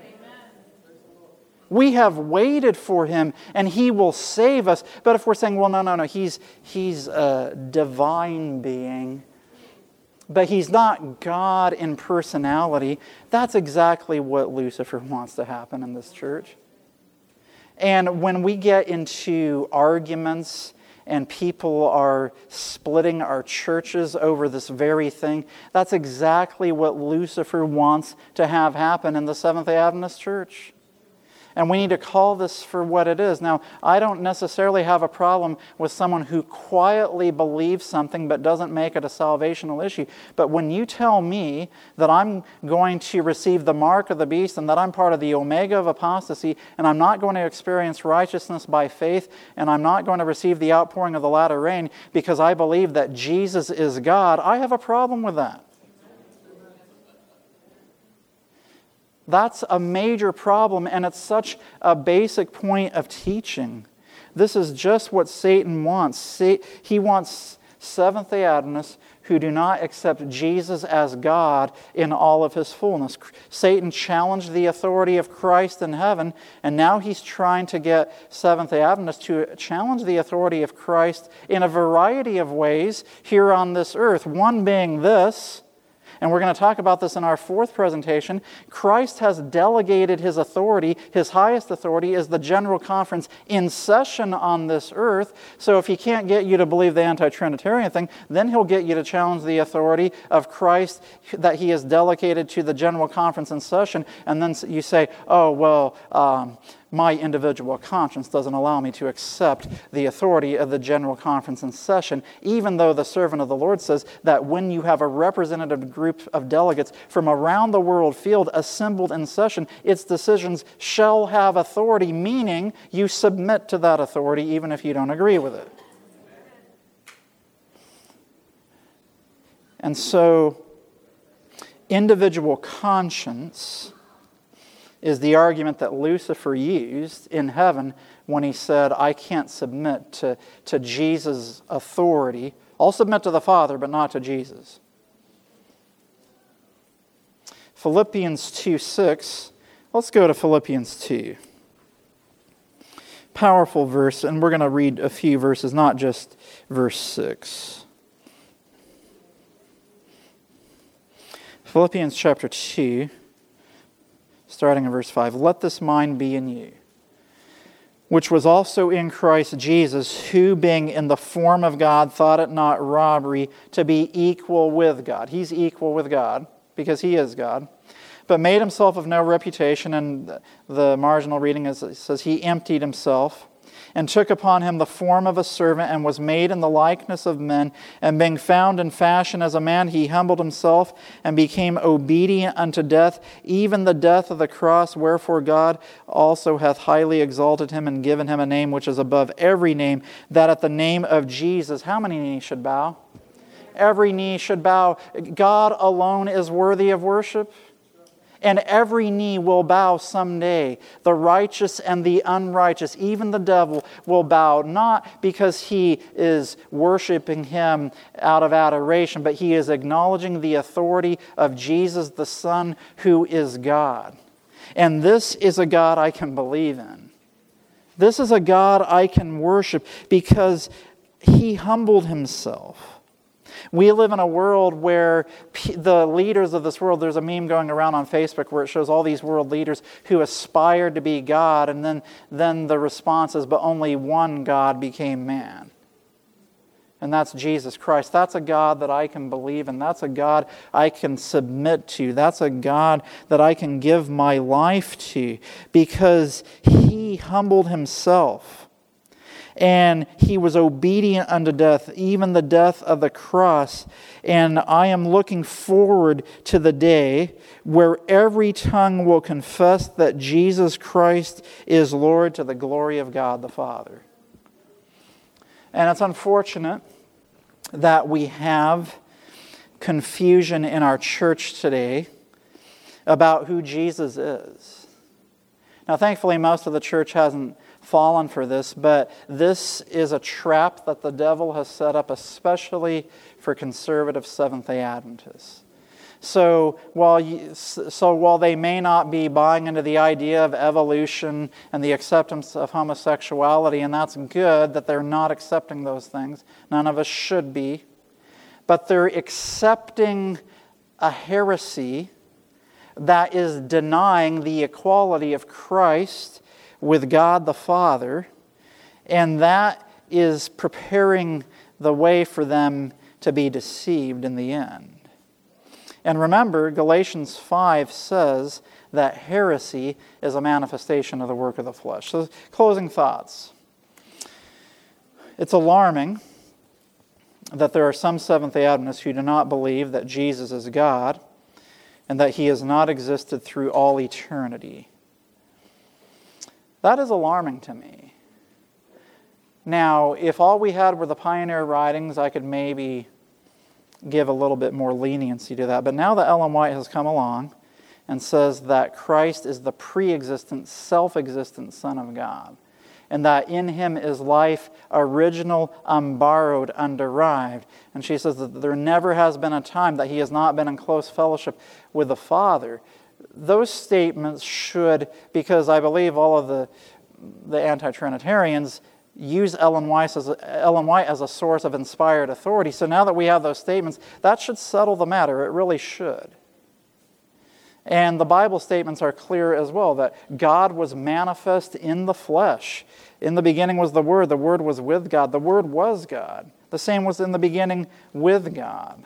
We have waited for him, and he will save us. But if we're saying, well, no, no, no, he's, he's a divine being, but he's not God in personality, that's exactly what Lucifer wants to happen in this church. And when we get into arguments and people are splitting our churches over this very thing, that's exactly what Lucifer wants to have happen in the Seventh-day Adventist church. And we need to call this for what it is. Now, I don't necessarily have a problem with someone who quietly believes something but doesn't make it a salvational issue. But when you tell me that I'm going to receive the mark of the beast and that I'm part of the omega of apostasy and I'm not going to experience righteousness by faith and I'm not going to receive the outpouring of the latter rain because I believe that Jesus is God, I have a problem with that. That's a major problem, and it's such a basic point of teaching. This is just what Satan wants. He wants Seventh-day Adventists who do not accept Jesus as God in all of his fullness. Satan challenged the authority of Christ in heaven, and now he's trying to get Seventh-day Adventists to challenge the authority of Christ in a variety of ways here on this earth. One being this, and we're going to talk about this in our fourth presentation. Christ has delegated his authority. His highest authority is the General Conference in session on this earth. So if he can't get you to believe the anti-Trinitarian thing, then he'll get you to challenge the authority of Christ that he has delegated to the General Conference in session. And then you say, oh, well, um, my individual conscience doesn't allow me to accept the authority of the General Conference in session, even though the servant of the Lord says that when you have a representative group of delegates from around the world field assembled in session, its decisions shall have authority, meaning you submit to that authority even if you don't agree with it. And so, individual conscience is the argument that Lucifer used in heaven when he said, I can't submit to, to Jesus' authority. I'll submit to the Father, but not to Jesus. Philippians two six. Let's go to Philippians two. Powerful verse, and we're going to read a few verses, not just verse six. Philippians chapter two. Starting in verse five, let this mind be in you, which was also in Christ Jesus, who being in the form of God, thought it not robbery to be equal with God. He's equal with God, because he is God. But made himself of no reputation, and the marginal reading is, it says, he emptied himself, and took upon him the form of a servant, and was made in the likeness of men. And being found in fashion as a man, he humbled himself, and became obedient unto death, even the death of the cross. Wherefore God also hath highly exalted him, and given him a name which is above every name, that at the name of Jesus, how many knees should bow? Every knee should bow. God alone is worthy of worship. And every knee will bow someday. The righteous and the unrighteous, even the devil, will bow, not because he is worshiping him out of adoration, but he is acknowledging the authority of Jesus the Son, who is God. And this is a God I can believe in. This is a God I can worship because he humbled himself. We live in a world where the leaders of this world, there's a meme going around on Facebook where it shows all these world leaders who aspired to be God, and then, then the response is, but only one God became man. And that's Jesus Christ. That's a God that I can believe in. That's a God I can submit to. That's a God that I can give my life to because he humbled himself. and he was obedient unto death, even the death of the cross. And I am looking forward to the day where every tongue will confess that Jesus Christ is Lord, to the glory of God the Father. And it's unfortunate that we have confusion in our church today about who Jesus is. Now, thankfully, most of the church hasn't fallen for this, but this is a trap that the devil has set up especially for conservative Seventh-day Adventists. So while you, so while they may not be buying into the idea of evolution and the acceptance of homosexuality, and that's good that they're not accepting those things, none of us should be, but they're accepting a heresy that is denying the equality of Christ with God the Father, and that is preparing the way for them to be deceived in the end. And remember, Galatians five says that heresy is a manifestation of the work of the flesh. So, closing thoughts. It's alarming that there are some Seventh-day Adventists who do not believe that Jesus is God and that He has not existed through all eternity. That is alarming to me. Now, if all we had were the pioneer writings, I could maybe give a little bit more leniency to that. But now that Ellen White has come along and says that Christ is the pre-existent, self-existent Son of God, and that in Him is life, original, unborrowed, underived. And she says that there never has been a time that He has not been in close fellowship with the Father. Those statements should, because I believe all of the, the anti-Trinitarians use Ellen White, as a, Ellen White as a source of inspired authority. So now that we have those statements, that should settle the matter. It really should. And the Bible statements are clear as well, that God was manifest in the flesh. In the beginning was the Word. The Word was with God. The Word was God. The same was in the beginning with God.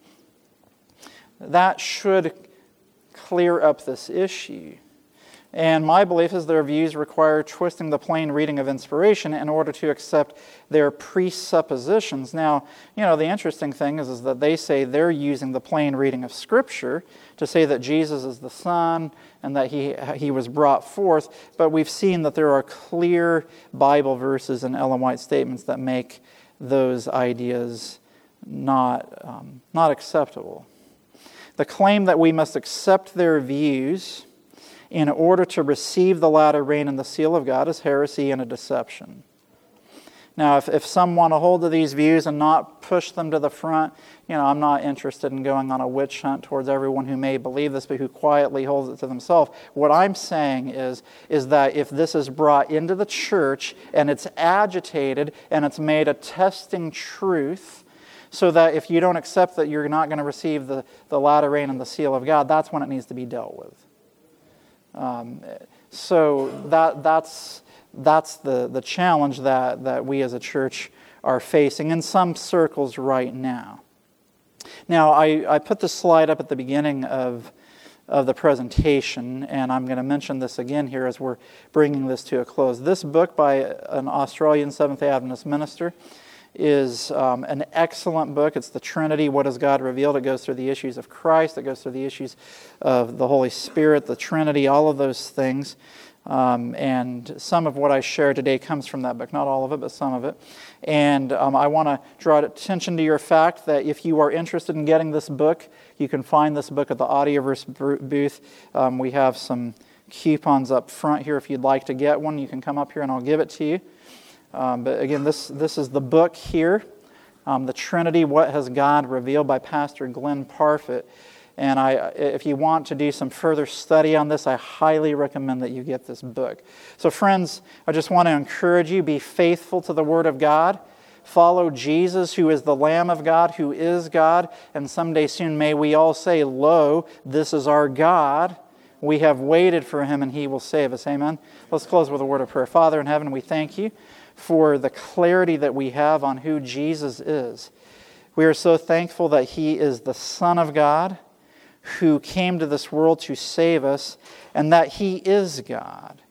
That should clear up this issue. And my belief is their views require twisting the plain reading of inspiration in order to accept their presuppositions. Now, you know, the interesting thing is, is that they say they're using the plain reading of Scripture to say that Jesus is the Son and that He, he was brought forth. But we've seen that there are clear Bible verses and Ellen White statements that make those ideas not, um, not acceptable. The claim that we must accept their views in order to receive the latter rain and the seal of God is heresy and a deception. Now, if, if some want to hold to these views and not push them to the front, you know, I'm not interested in going on a witch hunt towards everyone who may believe this, but who quietly holds it to themselves. What I'm saying is, is that if this is brought into the church and it's agitated and it's made a testing truth, so that if you don't accept that you're not going to receive the, the latter rain and the seal of God, that's when it needs to be dealt with. Um, so that that's that's the, the challenge that, that we as a church are facing in some circles right now. Now, I, I put this slide up at the beginning of, of the presentation, and I'm going to mention this again here as we're bringing this to a close. This book by an Australian Seventh-day Adventist minister is um, an excellent book. It's The Trinity, What Has God Revealed? It goes through the issues of Christ. It goes through the issues of the Holy Spirit, the Trinity, all of those things. Um, and some of what I share today comes from that book. Not all of it, but some of it. And um, I want to draw attention to your fact that if you are interested in getting this book, you can find this book at the Audioverse booth. Um, we have some coupons up front here. If you'd like to get one, you can come up here and I'll give it to you. Um, but again, this, this is the book here, um, The Trinity, What Has God Revealed by Pastor Glenn Parfit. And I, if you want to do some further study on this, I highly recommend that you get this book. So friends, I just want to encourage you, be faithful to the Word of God. Follow Jesus, who is the Lamb of God, who is God. And someday soon may we all say, "Lo, this is our God. We have waited for Him and He will save us." Amen. Let's close with a word of prayer. Father in heaven, we thank You for the clarity that we have on who Jesus is. We are so thankful that He is the Son of God who came to this world to save us, and that He is God.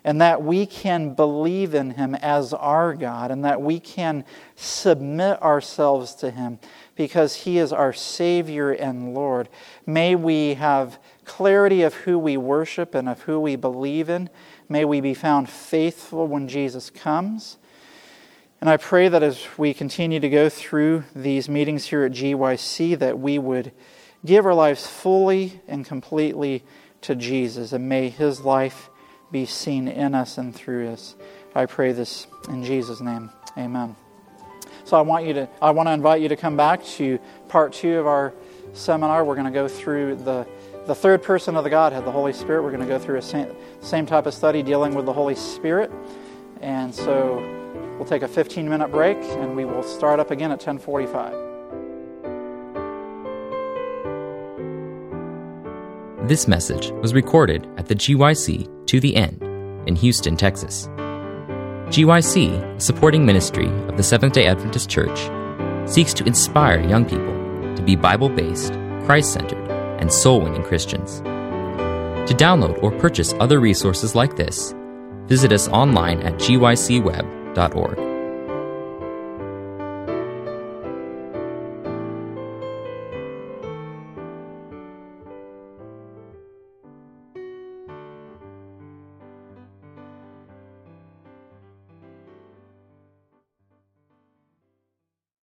and that we can believe in Him as our God, and that we can submit ourselves to Him because He is our Savior and Lord. May we have clarity of who we worship and of who we believe in. May we be found faithful when Jesus comes. And I pray that as we continue to go through these meetings here at G Y C, that we would give our lives fully and completely to Jesus, and may His life be seen in us and through us. I pray this in Jesus' name. Amen. So I want you to I want to invite you to come back to part two of our seminar. We're going to go through the the third person of the Godhead, the Holy Spirit. We're going to go through a same, same type of study dealing with the Holy Spirit. And so we'll take a fifteen minute break, and we will start up again at ten forty-five. This message was recorded at the G Y C To the End in Houston, Texas. G Y C, a supporting ministry of the Seventh-day Adventist Church, seeks to inspire young people to be Bible-based, Christ-centered, and soul-winning Christians. To download or purchase other resources like this, visit us online at G Y C web dot org.